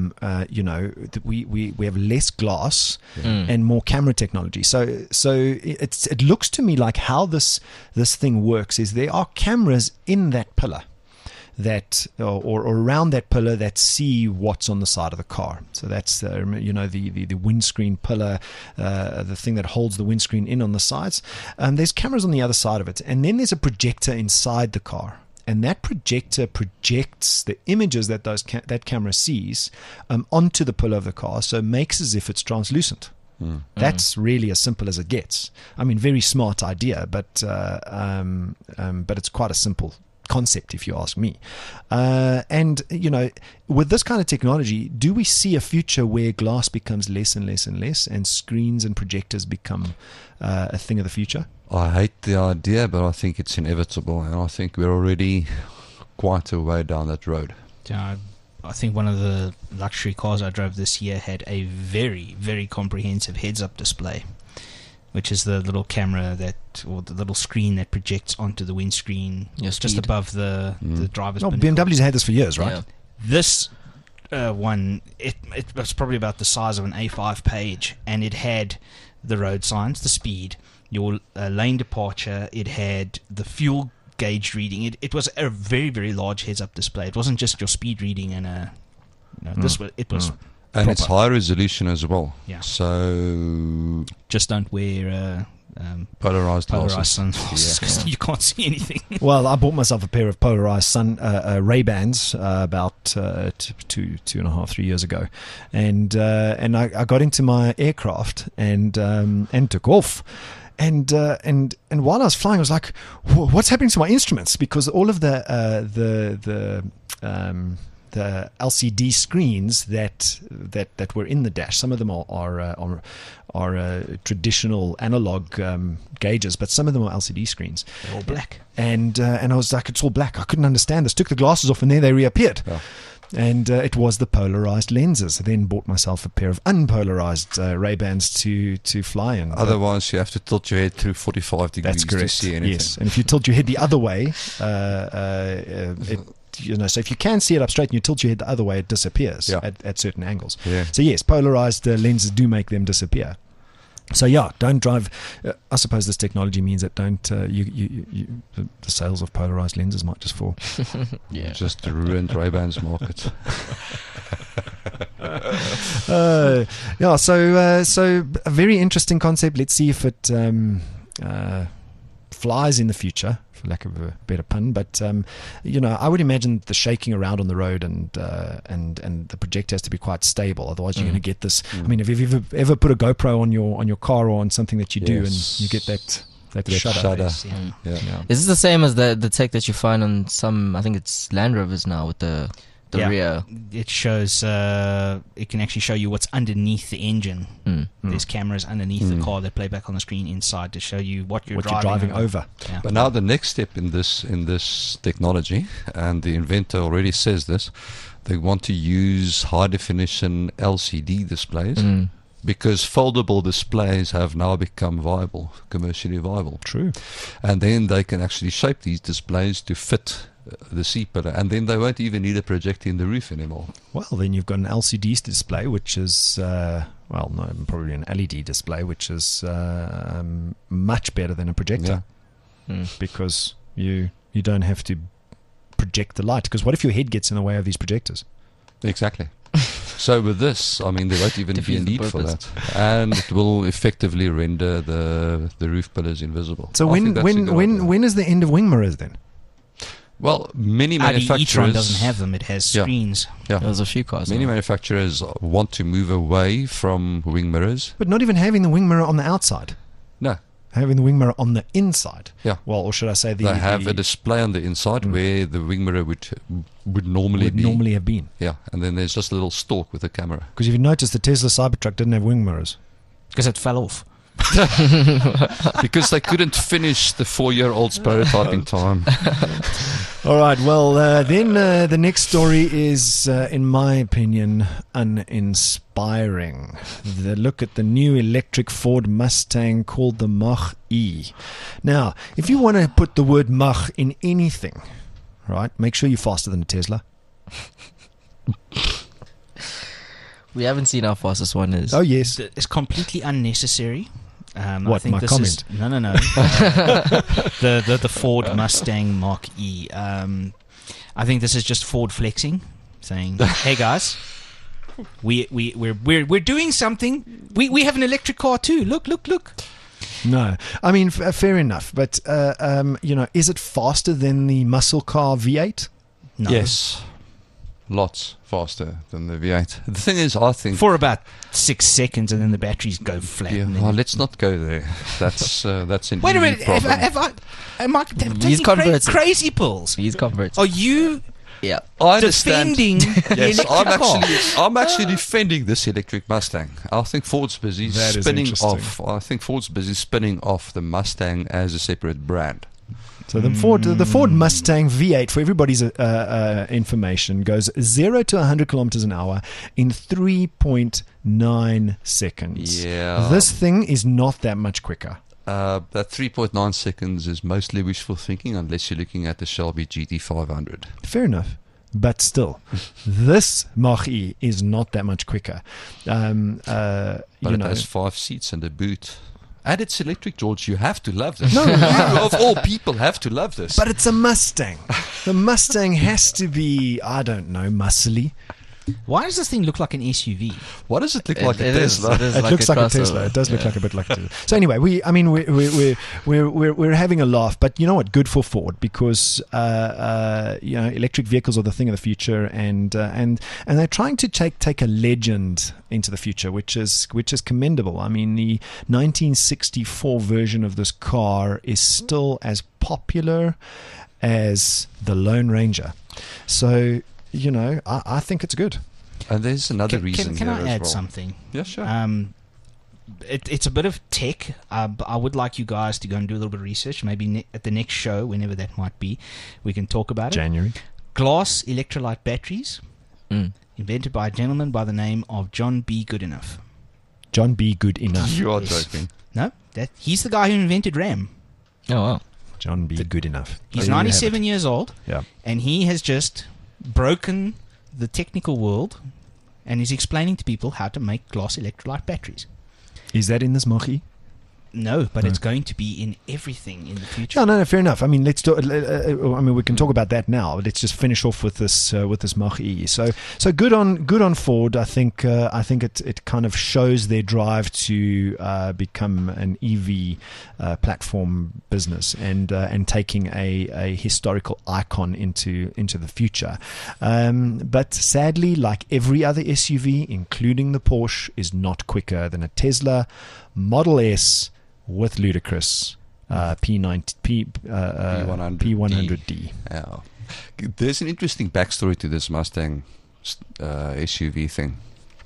we have less glass and more camera technology? So it looks to me like how this thing works is there are cameras in that pillar that or around that pillar that see what's on the side of the car. So that's the windscreen pillar, the thing that holds the windscreen in on the sides. There's cameras on the other side of it, and then there's a projector inside the car. And that projector projects the images that that camera sees onto the pillar of the car, so it makes as if it's translucent. That's really as simple as it gets. I mean, very smart idea, but it's quite a simple concept, if you ask me. And with this kind of technology, do we see a future where glass becomes less and less and less, and screens and projectors become a thing of the future? I hate the idea, but I think it's inevitable, and I think we're already quite a way down that road. Yeah, I think one of the luxury cars I drove this year had a very, very comprehensive heads-up display, which is the little camera or the little screen that projects onto the windscreen just speed. above the driver's No, binnacle. BMW's had this for years, right? Yeah. This one, it was probably about the size of an A5 page, and it had the road signs, the speed, your lane departure, it had the fuel gauge reading. It was a very, very large heads-up display. It wasn't just your speed reading and this was it was And it's proper. high resolution as well. Yeah. So Just don't wear polarized polarized glasses. sunglasses because you can't see anything. Well, I bought myself a pair of polarized Ray-Bans about 2.5-3 years ago, and I got into my aircraft and took off. And while I was flying, I was like, "What's happening to my instruments?" Because all of the LCD screens that were in the dash, some of them are traditional analog gauges, but some of them are LCD screens. They're all black. And I was like, it's all black. I couldn't understand this. Took the glasses off, and there they reappeared. Yeah. And it was the polarized lenses. I then bought myself a pair of unpolarized Ray-Bans to fly in. Otherwise, you have to tilt your head through 45 degrees That's correct. to see anything. Yes, and if you tilt your head the other way, so if you can see it up straight and you tilt your head the other way, it disappears at certain angles. Yeah. So yes, polarized lenses do make them disappear. So yeah, don't drive. I suppose this technology means that the sales of polarized lenses might just fall. Yeah. Just ruined Ray-Ban's market. So a very interesting concept. Let's see if it flies in the future, for lack of a better pun. But I would imagine the shaking around on the road and the projector has to be quite stable. Otherwise, you're going to get this. I mean, have you ever put a GoPro on your car or on something that you do, and you get that shudder? Yeah. Is this the same as the tech that you find on some? I think it's Land Rovers now with the rear. It shows. It can actually show you what's underneath the engine. There's cameras underneath the car that play back on the screen inside to show you what you're driving over. Yeah. But now the next step in this technology, and the inventor already says this, they want to use high definition LCD displays. Because foldable displays have now become commercially viable. True. And then they can actually shape these displays to fit the C-pillar, and then they won't even need a projector in the roof anymore. Well, then you've got an LCD display, which is, probably an LED display, which is much better than a projector. Because you don't have to project the light. Because what if your head gets in the way of these projectors? Exactly. So with this, I mean, there won't even be a need for that, and it will effectively render the roof pillars invisible. So when is the end of wing mirrors then? Well, many Audi manufacturers e-tron doesn't have them. It has screens. Yeah, There's a few cars. many manufacturers want to move away from wing mirrors. But not even having the wing mirror on the outside. No. Having the wing mirror on the inside. Yeah. Well, or should I say They have a display on the inside where the wing mirror would normally be. normally have been. Yeah, and then there's just a little stalk with a camera. Because if you notice, the Tesla Cybertruck didn't have wing mirrors. Because it fell off. Because they couldn't finish the 4-year-old's prototyping time. All right. Well, then the next story is, in my opinion, uninspiring. The look at the new electric Ford Mustang called the Mach-E. Now, if you want to put the word Mach in anything, right, make sure you're faster than a Tesla. We haven't seen how fast this one is. Oh, yes. It's completely unnecessary. What, I think my this comment? No. The Ford Mustang Mach-E. I think this is just Ford flexing, saying, "Hey guys, we're doing something. We have an electric car too. Look." No. I mean, fair enough. But, is it faster than the muscle car V8? No. Yes. Lots faster than the V8. The thing is, I think... For about 6 seconds, and then the batteries go flat. Yeah, and then well, let's not go there. That's an wait a EV minute. problem. Am I taking converted. crazy pills? He's converts. Are you Yeah. I understand. defending the Yes, electric car? I'm actually defending this electric Mustang. I think Ford's busy That is spinning interesting. off. I think Ford's busy spinning off the Mustang as a separate brand. So the Ford Mustang V8, for everybody's information, goes 0 to 100 kilometers an hour in 3.9 seconds. Yeah. This thing is not that much quicker. That 3.9 seconds is mostly wishful thinking, unless you're looking at the Shelby GT500. Fair enough. But still, this Mach-E is not that much quicker. But it has 5 seats and a boot. And it's electric, George. You have to love this. No. You, of all people, have to love this. But it's a Mustang. The Mustang has to be, I don't know, muscly. Why does this thing look like an SUV? What does it look like a It is. Tesla? It is It like looks a like a crossover. Tesla. It does look Yeah. like a bit like a Tesla. So anyway, we're having a laugh, but you know what? Good for Ford, because electric vehicles are the thing of the future, and they're trying to take a legend into the future, which is commendable. I mean, the 1964 version of this car is still as popular as the Lone Ranger. So, I think it's good. And there's another reason Can here I as add well. something? Yeah, sure. It's a bit of tech. But I would like you guys to go and do a little bit of research. Maybe at the next show, whenever that might be, we can talk about it. January. Glass electrolyte batteries invented by a gentleman by the name of John B. Goodenough. John B. Good enough. You are joking. No, he's the guy who invented RAM. Oh, wow. John B. Good enough. He's There you have 97 it. years old, Yeah. and he has just broken the technical world and is explaining to people how to make glass electrolyte batteries. Is that in this Mochi? No, but No. it's going to be in everything in the future. No, fair enough. I mean, let's do. I mean, we can talk about that now. Let's just finish off with this Mach E. So good on Ford. I think it kind of shows their drive to become an EV platform business and taking a historical icon into the future. But sadly, like every other SUV, including the Porsche, is not quicker than a Tesla Model S with ludicrous P100D. Yeah. There's an interesting backstory to this Mustang SUV thing.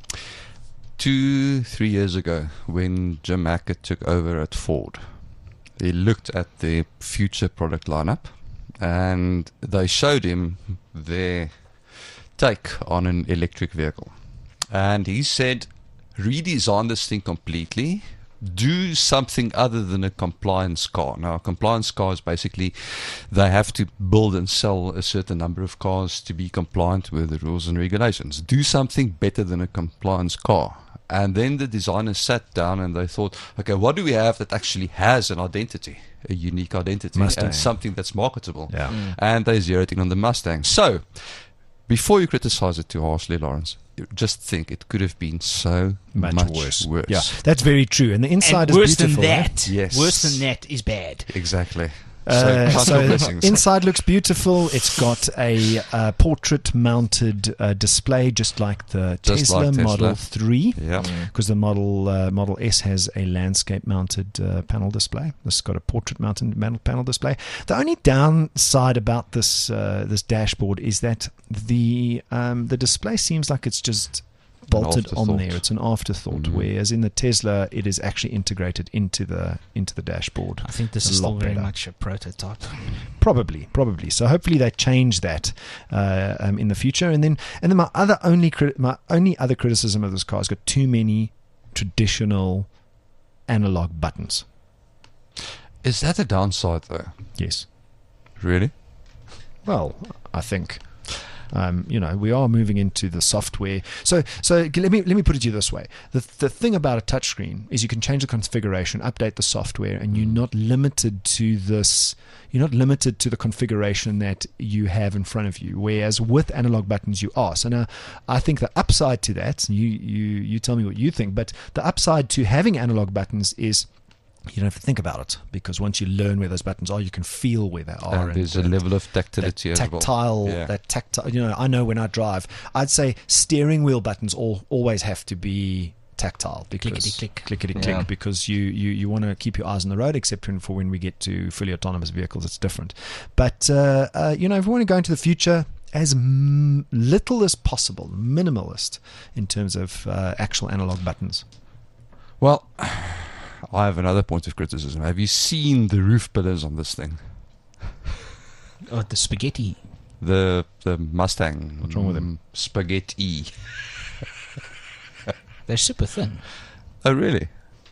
2-3 years ago, when Jim Hackett took over at Ford, they looked at their future product lineup and they showed him their take on an electric vehicle. And he said, redesign this thing completely. Do something other than a compliance car. Now, a compliance car is basically they have to build and sell a certain number of cars to be compliant with the rules and regulations. Do something better than a compliance car. And then the designers sat down and they thought, okay, what do we have that actually has an identity, a unique identity, Mustang. and something that's marketable? Yeah. And they zeroed in on the Mustang. So, before you criticize it too harshly, Lawrence, just think it could have been so much worse. Yeah, that's very true. And the inside and is worse beautiful. than eh? that. Yes. Worse than that is bad. Exactly. So, count your blessings. Inside looks beautiful. It's got a portrait-mounted display, just like the Just Tesla like Tesla. Model 3. Yeah. Because the Model S has a landscape-mounted panel display. This has got a portrait-mounted panel display. The only downside about this dashboard is that the display seems like it's just bolted on afterthought. there. It's an afterthought. Mhm. Whereas in the Tesla, it is actually integrated into the dashboard. I think this A is lot still very better. much a prototype. Probably. So hopefully they change that in the future. And then my only other criticism of this car has got too many traditional analog buttons. Is that a downside, though? Yes. Really? Well, I think. We are moving into the software. So let me put it to you this way: the thing about a touchscreen is you can change the configuration, update the software, and you're not limited to this. You're not limited to the configuration that you have in front of you. Whereas with analog buttons, you are. So now, I think the upside to that, you tell me what you think, but the upside to having analog buttons is you don't have to think about it, because once you learn where those buttons are, you can feel where they are. And there's a level of tactility as tactile, well. Yeah. that tactile. I know when I drive, I'd say steering wheel buttons always have to be tactile, because clickety click, Yeah. because you want to keep your eyes on the road, except for when we get to fully autonomous vehicles, it's different. But if we want to go into the future, as little as possible, minimalist in terms of actual analog buttons. Well, I have another point of criticism. Have you seen the roof pillars on this thing? Oh, the spaghetti. The Mustang. What's wrong with them? Spaghetti. They're super thin. Oh, really?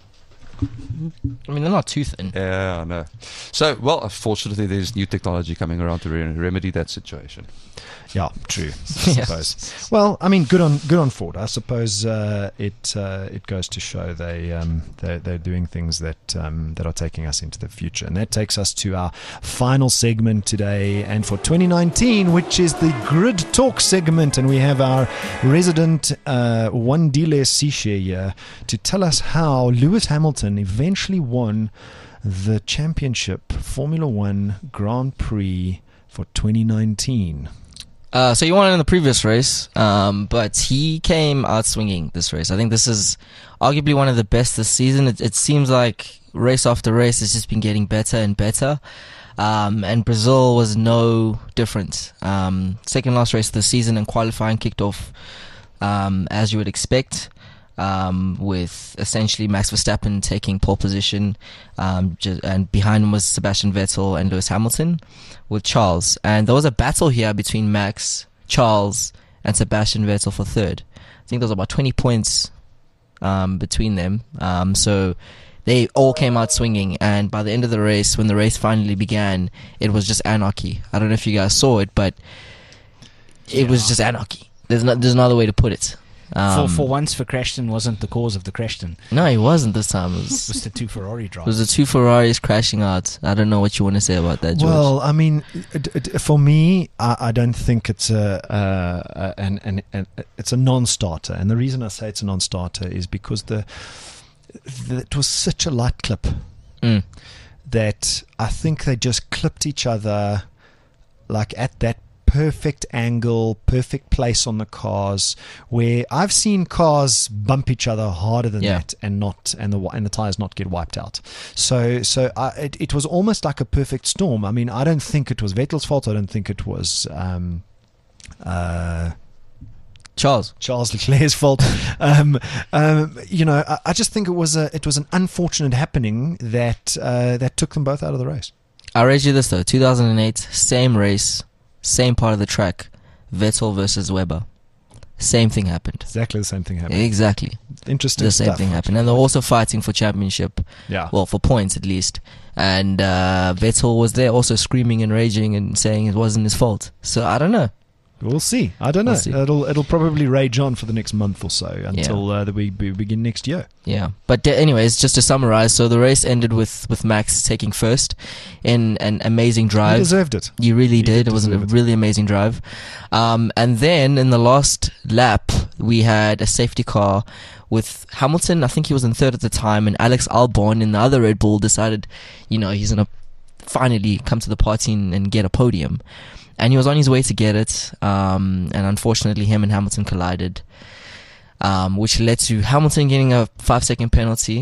I mean, they're not too thin. Yeah, I know. So, well, fortunately, there's new technology coming around to remedy that situation. Yeah, true. I suppose. Well, I mean, good on Ford. I suppose it goes to show they're doing things that are taking us into the future, and that takes us to our final segment today, and for 2019, which is the Grid Talk segment, and we have our resident Wandile Sishe here to tell us how Lewis Hamilton eventually won the championship Formula One Grand Prix for 2019. So he won in the previous race, but he came out swinging this race. I think this is arguably one of the best this season. It seems like race after race has just been getting better and better. And Brazil was no different. Second last race of the season, and qualifying kicked off as you would expect, with essentially Max Verstappen taking pole position, and behind him was Sebastian Vettel and Lewis Hamilton with Charles. And there was a battle here between Max, Charles, and Sebastian Vettel for third. I think there was about 20 points between them. So they all came out swinging, and by the end of the race, when the race finally began, it was just anarchy. I don't know if you guys saw it, but it was just anarchy. There's no other way to put it. For once, Verkrashten wasn't the cause of the Crashton. No, he wasn't this time. It was the two Ferrari It drivers. was the two Ferraris crashing out. I don't know what you want to say about that, George. Well, I mean, for me, I don't think it's it's a non-starter, and the reason I say it's a non-starter is because it was such a light clip that I think they just clipped each other like at that perfect angle, perfect place on the cars, where I've seen cars bump each other harder than that and the tires not get wiped out. So it was almost like a perfect storm. I mean, I don't think it was Vettel's fault. I don't think it was Charles Leclerc's fault. I just think it was an unfortunate happening that took them both out of the race. I'll raise you this though. 2008, same race, same part of the track, Vettel versus Webber. Same thing happened. Exactly the same thing happened. Exactly. Interesting The same stuff. thing happened. And they're also fighting for championship. Yeah. Well, for points at least. And Vettel was there also screaming and raging and saying it wasn't his fault. So I don't know. We'll see. I don't know. We'll see. It'll probably rage on for the next month or so until we begin next year. Yeah. But anyways, just to summarize, so the race ended with Max taking first in an amazing drive. He deserved it. You really did. It was a deserve it. really amazing drive. And then in the last lap, we had a safety car with Hamilton. I think he was in third at the time, and Alex Albon in the other Red Bull decided, he's going to finally come to the party and get a podium. And he was on his way to get it, and unfortunately him and Hamilton collided, which led to Hamilton getting a 5-second penalty,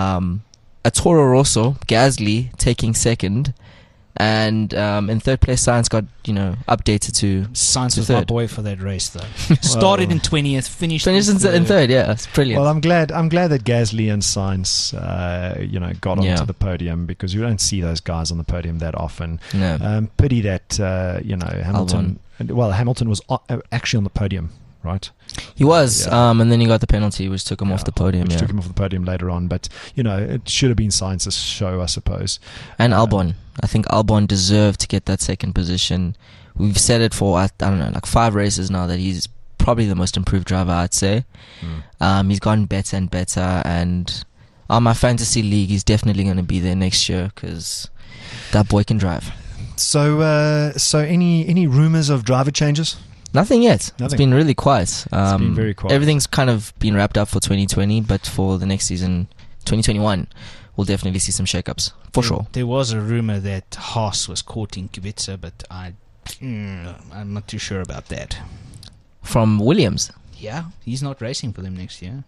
a Toro Rosso, Gasly, taking second, and in third place Sainz got, updated to Sainz to was my third. boy for that race, though. Started in 20th, finished in third, yeah, it's brilliant. Well, I'm glad that Gasly and Sainz, got Yeah. onto the podium, because you don't see those guys on the podium that often. No. Pity that Hamilton. Well, Hamilton was actually on the podium, right? He was, Yeah. and then he got the penalty, which took him off the podium, which yeah. took him off the podium later on. But it should have been Sainz's show, I suppose. And Albon. I think Albon deserved to get that second position. We've said it for, I don't know, like 5 races now that he's probably the most improved driver, I'd say. He's gotten better and better, and on my fantasy league, he's definitely going to be there next year, because that boy can drive. So any rumors of driver changes? Nothing yet. Nothing. It's been really quiet. It's been very quiet. Everything's kind of been wrapped up for 2020, but for the next season, 2021, we'll definitely see some shakeups, for sure. There was a rumor that Haas was courting Kubica, but I'm not too sure about that. From Williams, Yeah, he's not racing for them next year.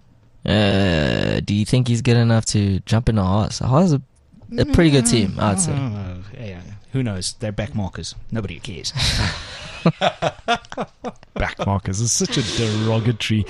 do you think he's good enough to jump in a Haas? A Haas is a pretty good team, I'd say. Yeah, who knows? They're back markers. Nobody cares. Back markers is such a derogatory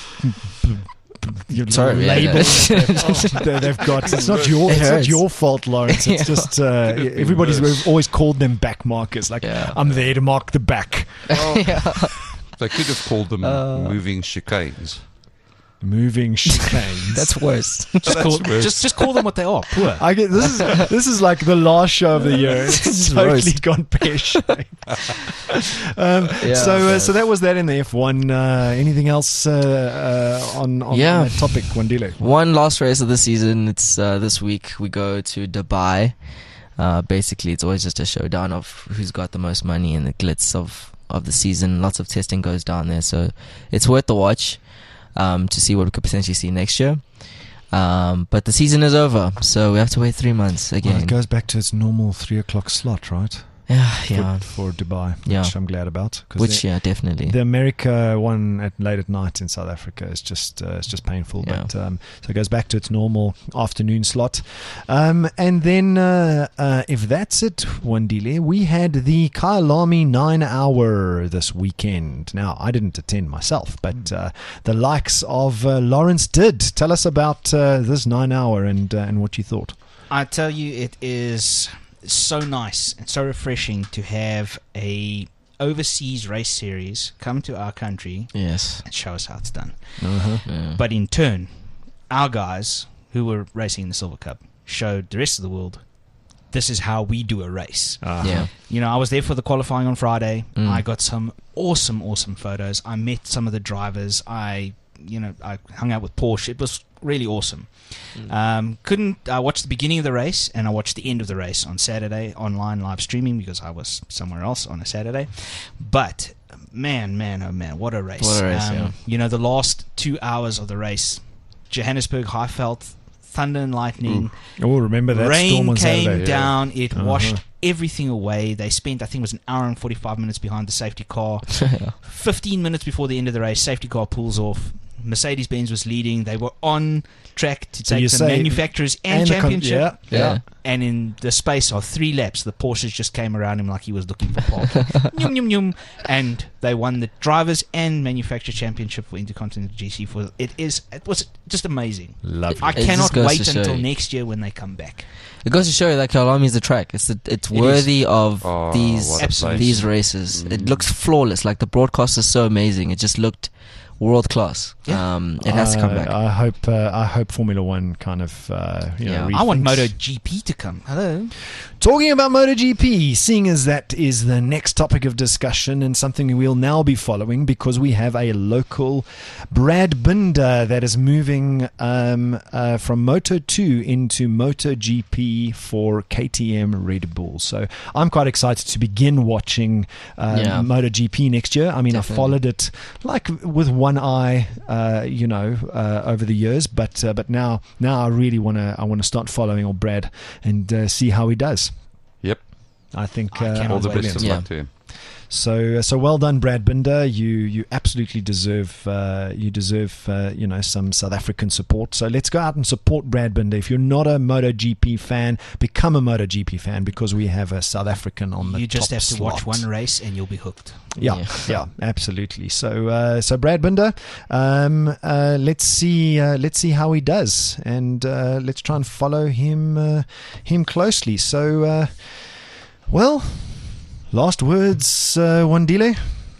Sorry, label yeah. they've got. It's not It hurts. your fault, Lawrence. It's just we've always called them back markers. Like, Yeah. I'm there to mark the back. They could have called them moving chicanes. Moving chicanes. That's worse. Just call them what they are. Poor. I get this is like the last show of the year. It's totally roast. gone pear-shaped. Yeah, So that was that in the F1. Anything else on that topic, Wandile? One last race of the season. It's this week. We go to Dubai. Basically, it's always just a showdown of who's got the most money and the glitz of the season. Lots of testing goes down there, so it's worth the watch. To see what we could potentially see next year. But the season is over, so we have to wait 3 months again. Well, it goes back to its normal 3:00 slot, right? Yeah. For Dubai, Yeah. which I'm glad about. Which, definitely. The America one late at night in South Africa is just it's just painful. Yeah. But so it goes back to its normal afternoon slot. And then if that's it, Wandile, we had the Kyalami 9-hour this weekend. Now, I didn't attend myself, but the likes of Lawrence did. Tell us about this 9-hour and what you thought. I tell you, it is so nice and so refreshing to have a overseas race series come to our country Yes. and show us how it's done. Yeah. But in turn, our guys who were racing in the Silver Cup showed the rest of the world this is how we do a race. Yeah. You know, I was there for the qualifying on Friday. Mm. I got some awesome photos. I met some of the drivers. I hung out with Porsche. It was really awesome. I watched the beginning of the race and I watched the end of the race on Saturday online live streaming because I was somewhere else on a Saturday. But man, oh man, what a race! What a race, yeah. You know, the last 2 hours of the race, Johannesburg, Highveld, thunder and lightning. Oh, remember that storm Rain on came Saturday? down. It washed everything away. They spent, I think it was an hour and 45 minutes behind the safety car. 15 minutes before the end of the race, safety car pulls off. Mercedes-Benz was leading. They were on track to take the manufacturers and the championship. Yeah. And in the space of 3 laps, the Porsches just came around him like he was looking for pole. Yum, yum, yum. And they won the drivers and manufacturer championship for Intercontinental GC. It was just amazing. Lovely. I It cannot just goes wait to show until you. next year when they come back. It goes to show you that Kyalami is the track. It's worthy of Oh, these what a place. these races. It looks flawless. Like the broadcast is so amazing. It just looked world class. Yeah. It has to come back. I hope Formula One kind of Yeah. I want rethinks. MotoGP to come. Hello. Talking about MotoGP, seeing as that is the next topic of discussion and something we'll now be following because we have a local Brad Binder that is moving from Moto2 into MotoGP for KTM Red Bull. So I'm quite excited to begin watching MotoGP next year. I mean, Definitely. I followed it like with one eye, over the years, but now I really want to start following old Brad and see how he does. Yep. I think I cannot All the wait. best of Yeah. luck to him. so well done, Brad Binder. You absolutely deserve some South African support. So let's go out and support Brad Binder. If you're not a MotoGP fan, become a MotoGP fan because we have a South African on the You just top have to watch slot. one race and you'll be hooked. Yeah, absolutely. So Brad Binder, let's see how he does, and let's try and follow him closely. So, last words, Wandile.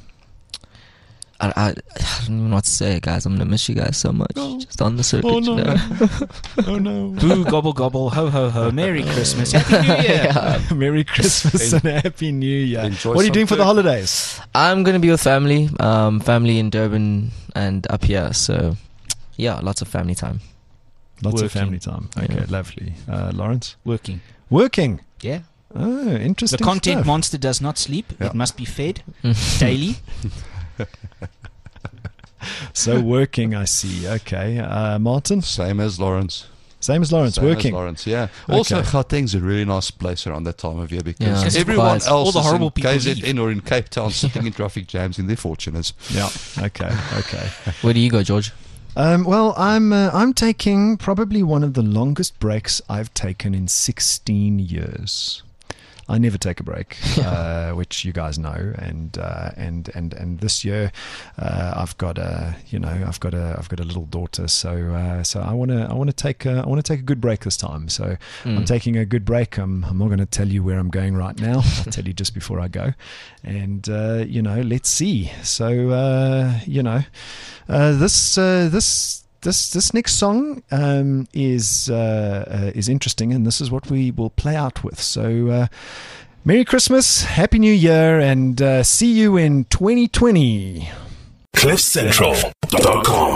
I don't know what to say, guys. I'm gonna miss you guys so much. Just on the circuit. Oh, no. you know. Oh no! Boo, gobble, gobble, ho, ho, ho. Merry Christmas. Happy New Year. Merry Christmas and Happy New Year. Enjoy What are you some doing for the turkey. holidays? I'm gonna be with family. Family in Durban and up here. So, yeah, lots of family time. Lots of Working. family time. Okay, Yeah. lovely. Lawrence? Working. Working. Yeah. Oh, The interesting content stuff. monster does not sleep. Yeah. It must be fed daily. So working, I see. Okay. Martin? Same as Lawrence. Same as Lawrence, Same as working. Lawrence, yeah. Also, Okay. Gauteng's a really nice place around that time of year because Yeah. It's everyone quiet. else All the is horrible in people KZN leave. or in Cape Town sitting in traffic jams in their fortunes. Yeah. Okay. Where do you go, George? Well, I'm taking probably one of the longest breaks I've taken in 16 years. I never take a break, which you guys know, and this year I've got a little daughter, so I want to take a good break this time. So I'm taking a good break. I'm not going to tell you where I'm going right now. I'll tell you just before I go, and let's see. So this next song is interesting, and this is what we will play out with. So, Merry Christmas, Happy New Year, and see you in 2020. CliffCentral.com